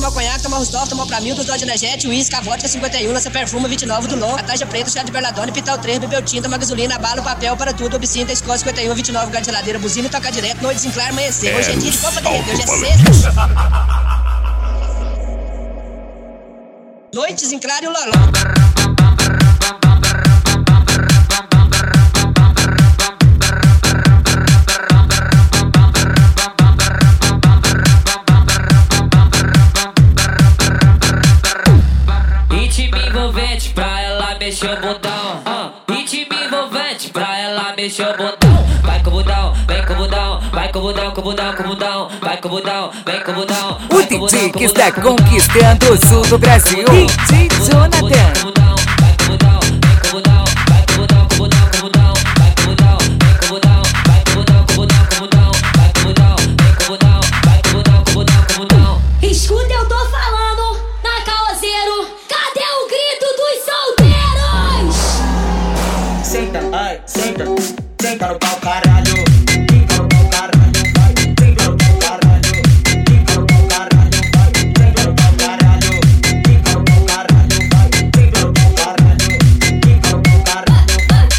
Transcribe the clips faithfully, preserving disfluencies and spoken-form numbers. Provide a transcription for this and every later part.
tomar conhaque, tomar Rostov, tomar pra mil, dos dó de energético, uísque, a vodka cinquenta e um, lança perfume, vinte e nove do Long, a tarja preta, chá de berladone, pital três, bebeu tinta, uma gasolina, bala, papel, para tudo, obscinta, escola cinquenta e um, vinte e nove, gás de geladeira, buzina e tocar direto, noite desenclar, amanhecer. Hoje é dia de Copa de Rede, hoje é sexta. Noite desenclar e o loló. Ritmo envolvente pra ela mexer o botão. uh. Ritmo envolvente pra ela mexer o botão. Vai com o budão, vem com o budão. Vai com o budão, com o budão, com o budão. Vai com o budão, vem com o budão. O D J que está conquistando o sul do Brasil, D J Jonathan. Escuta, eu tô falando na Causeiro. Cadê o grito dos solteiros? Senta, ai, senta, senta no pau, caralho. Senta no pau, caralho, vai. Senta no pau, caralho. Senta no pau, caralho, vai. Senta no pau, caralho. Senta no pau, caralho, vai. Senta no pau, caralho. Senta no pau, caralho,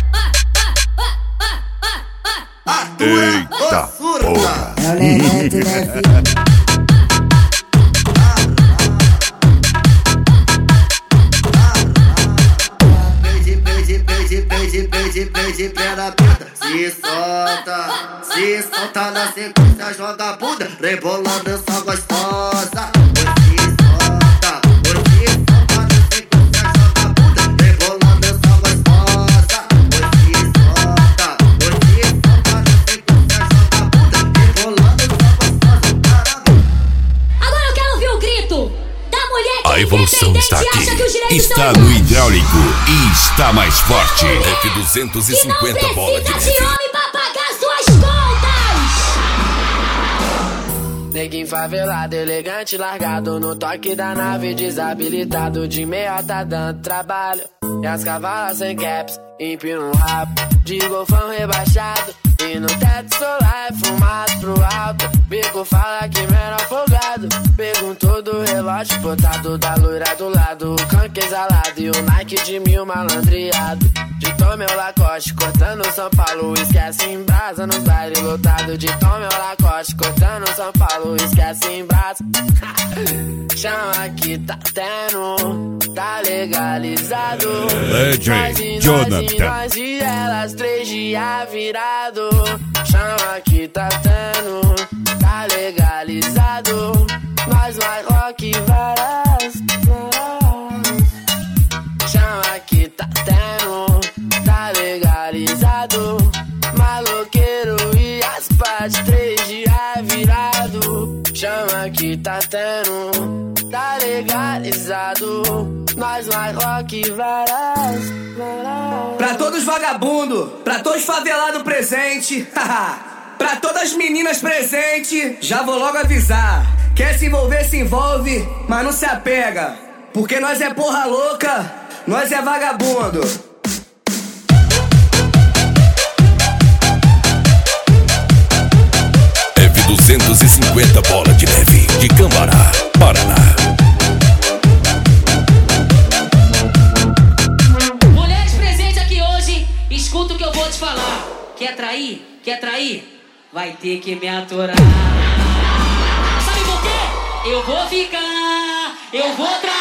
vai. Eita porra! É o Neneto da vida. Pede, pede, pede, pela puta. Se solta, se solta na sequência, joga a bunda, rebolando essa gostosa. Se solta, se solta na sequência, joga a bunda, rebolando essa gostosa. Se solta, se solta na sequência, joga a bunda, rebolando essa gostosa. Agora eu quero ouvir o grito da mulher que A evolução está aqui, acha que os direitos está são no iguais. hidráulico e está mais forte. F duzentos e cinquenta bola de Não precisa de neve. homem pra pagar suas contas. Neguinho favelado, elegante, largado no toque da nave, desabilitado de meia tá dando trabalho. E as cavalas sem caps, empina o rabo de golfão rebaixado. E no teto solar é fumado pro alto. Bico fala que menor folgado. Perguntou do relógio botado da loira do lado. O canque exalado e o Nike de mil malandreado. De Tom meu Lacoste, cortando São Paulo. Esquece em brasa nos bailes lotados. De Tom meu Lacoste, cortando São Paulo. Esquece em brasa. Chama que tá tendo, tá legalizado. D J Nós e Jonathan. nós e nós e elas três dias virado. Chama que tá tendo, tá legalizado. Nós mais rock varas, varas. Chama que tá tendo, tá legalizado. Maloqueiro e as partes três dias virado. Chama que tá tendo, tá legalizado. Nós mais rock varas, varas. Pra todos vagabundo, pra todos favelados presente, pra todas as meninas presentes, já vou logo avisar. Quer se envolver, se envolve, mas não se apega. Porque nós é porra louca, nós é vagabundo. F duzentos e cinquenta bola de neve de Cambará, Paraná. Mulheres presentes aqui hoje, escuta o que eu vou te falar. Quer trair? Quer trair? Vai ter que me aturar. Sabe por quê? Eu vou ficar, eu vou trair.